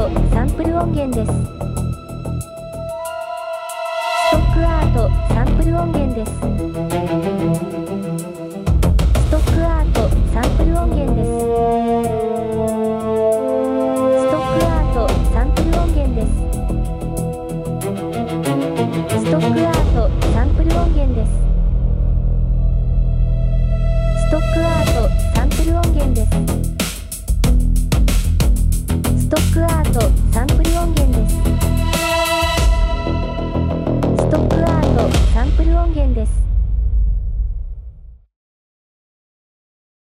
トサンプル音源です。ストックアートサンプル音源です。ストックアートサンプル音源です。ストックアートサンプル音源です。ストックアートサンプル音源です。ストックアートサンプル音源です。ストックアートサンプル音源です。ストックアートサンプル音源です。